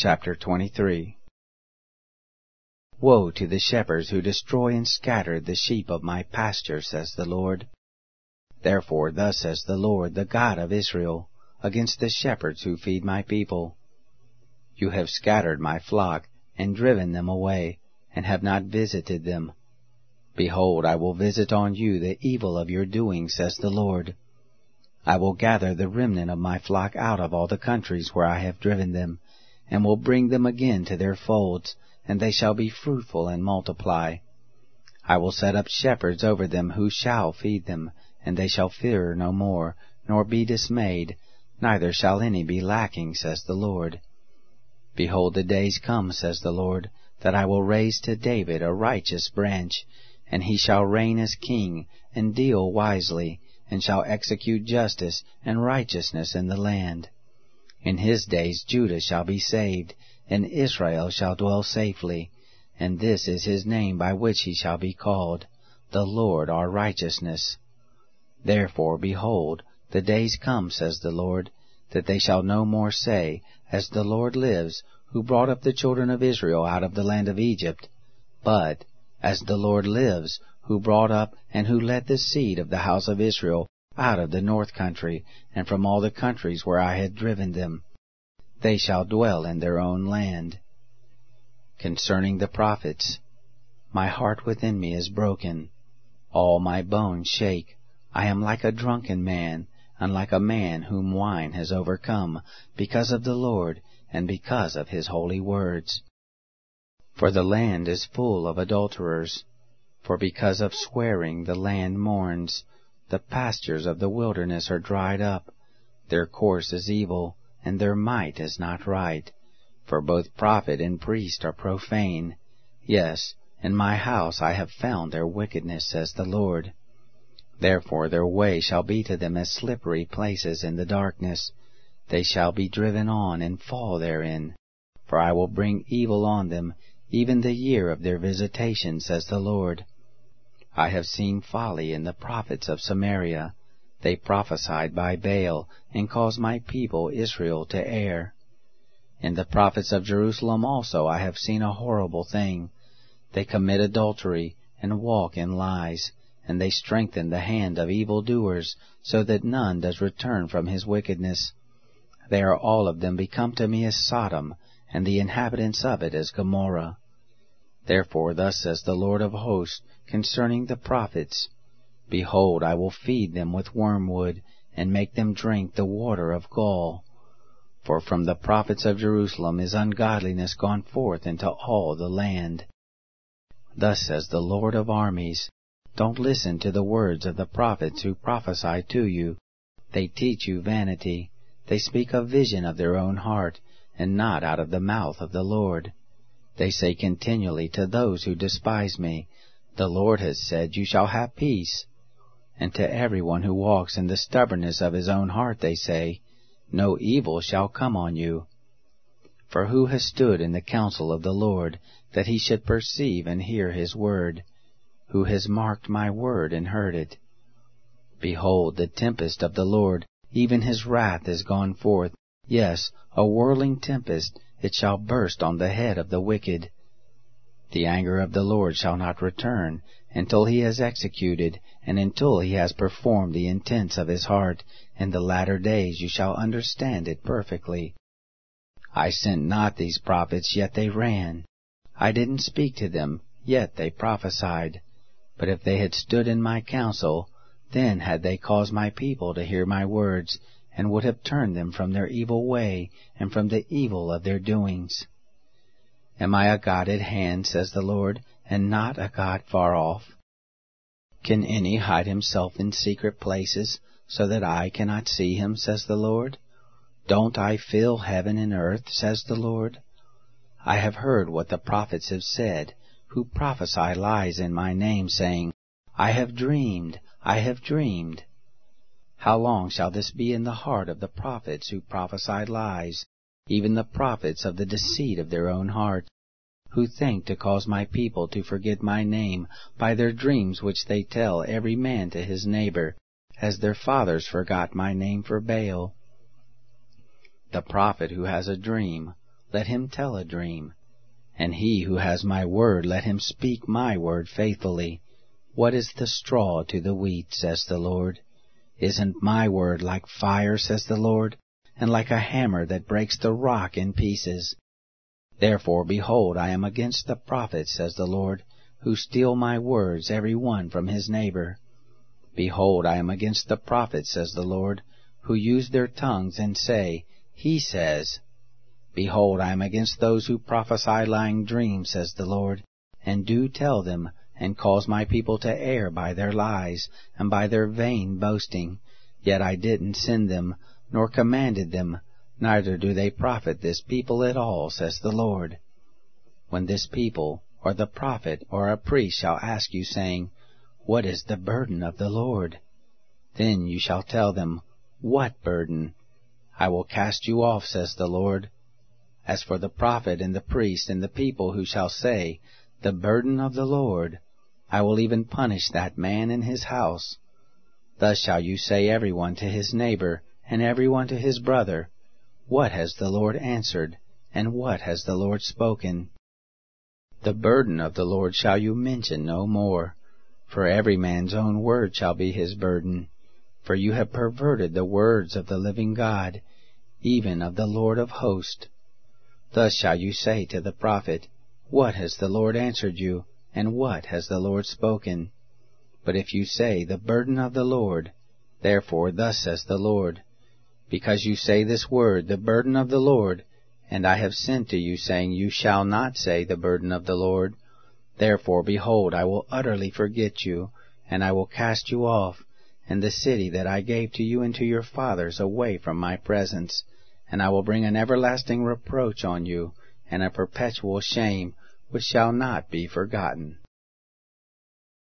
Chapter 23. Woe to the shepherds who destroy and scatter the sheep of my pasture, says the Lord. Therefore thus says the Lord, the God of Israel, against the shepherds who feed my people. You have scattered my flock, and driven them away, and have not visited them. Behold, I will visit on you the evil of your doing, says the Lord. I will gather the remnant of my flock out of all the countries where I have driven them, and will bring them again to their folds, and they shall be fruitful and multiply. I will set up shepherds over them who shall feed them, and they shall fear no more, nor be dismayed, neither shall any be lacking, says the Lord. Behold, the days come, says the Lord, that I will raise to David a righteous branch, and he shall reign as king, and deal wisely, and shall execute justice and righteousness in the land. In his days Judah shall be saved, and Israel shall dwell safely, and this is his name by which he shall be called, the Lord our righteousness. Therefore, behold, the days come, says the Lord, that they shall no more say, As the Lord lives, who brought up the children of Israel out of the land of Egypt, but, As the Lord lives, who brought up and who led the seed of the house of Israel out of the north country, and from all the countries where I had driven them. They shall dwell in their own land. Concerning the prophets, my heart within me is broken. All my bones shake. I am like a drunken man, and like a man whom wine has overcome, because of the Lord, and because of his holy words. For the land is full of adulterers. For because of swearing the land mourns. The pastures of the wilderness are dried up. Their course is evil, and their might is not right. For both prophet and priest are profane. Yes, in my house I have found their wickedness, says the Lord. Therefore their way shall be to them as slippery places in the darkness. They shall be driven on and fall therein. For I will bring evil on them, even the year of their visitation, says the Lord. I have seen folly in the prophets of Samaria. They prophesied by Baal, and caused my people Israel to err. In the prophets of Jerusalem also I have seen a horrible thing. They commit adultery, and walk in lies, and they strengthen the hand of evildoers, so that none does return from his wickedness. They are all of them become to me as Sodom, and the inhabitants of it as Gomorrah. Therefore thus says the Lord of hosts concerning the prophets, Behold, I will feed them with wormwood, and make them drink the water of gall. For from the prophets of Jerusalem is ungodliness gone forth into all the land. Thus says the Lord of armies, Don't listen to the words of the prophets who prophesy to you. They teach you vanity. They speak a vision of their own heart, and not out of the mouth of the Lord. They say continually to those who despise me, The Lord has said, You shall have peace. And to everyone who walks in the stubbornness of his own heart they say, No evil shall come on you. For who has stood in the counsel of the Lord, that he should perceive and hear his word? Who has marked my word and heard it? Behold, the tempest of the Lord, even his wrath is gone forth. Yes, a whirling tempest, it shall burst on the head of the wicked. The anger of the Lord shall not return, until he has executed, and until he has performed the intents of his heart. In the latter days you shall understand it perfectly. I sent not these prophets, yet they ran. I didn't speak to them, yet they prophesied. But if they had stood in my counsel, then had they caused my people to hear my words, and would have turned them from their evil way, and from the evil of their doings. Am I a God at hand, says the Lord, and not a God far off? Can any hide himself in secret places, so that I cannot see him, says the Lord? Don't I fill heaven and earth, says the Lord? I have heard what the prophets have said, who prophesy lies in my name, saying, I have dreamed, I have dreamed. How long shall this be in the heart of the prophets who prophesy lies, even the prophets of the deceit of their own heart, who think to cause my people to forget my name by their dreams which they tell every man to his neighbor, as their fathers forgot my name for Baal? The prophet who has a dream, let him tell a dream. And he who has my word, let him speak my word faithfully. What is the straw to the wheat, says the Lord? Isn't my word like fire, says the Lord, and like a hammer that breaks the rock in pieces? Therefore, behold, I am against the prophets, says the Lord, who steal my words, every one from his neighbor. Behold, I am against the prophets, says the Lord, who use their tongues and say, He says. Behold, I am against those who prophesy lying dreams, says the Lord, and do tell them, and cause my people to err by their lies, and by their vain boasting. Yet I didn't send them, nor commanded them, neither do they profit this people at all, says the Lord. When this people, or the prophet, or a priest shall ask you, saying, What is the burden of the Lord? Then you shall tell them, What burden? I will cast you off, says the Lord. As for the prophet and the priest and the people who shall say, The burden of the Lord, I will even punish that man and his house. Thus shall you say every one to his neighbor, and every one to his brother, What has the Lord answered, and what has the Lord spoken? The burden of the Lord shall you mention no more, for every man's own word shall be his burden. For you have perverted the words of the living God, even of the Lord of hosts. Thus shall you say to the prophet, What has the Lord answered you, and what has the Lord spoken? But if you say, The burden of the Lord, therefore thus says the Lord, Because you say this word, the burden of the Lord, and I have sent to you, saying, You shall not say the burden of the Lord, therefore, behold, I will utterly forget you, and I will cast you off, and the city that I gave to you and to your fathers away from my presence, and I will bring an everlasting reproach on you, and a perpetual shame, which shall not be forgotten.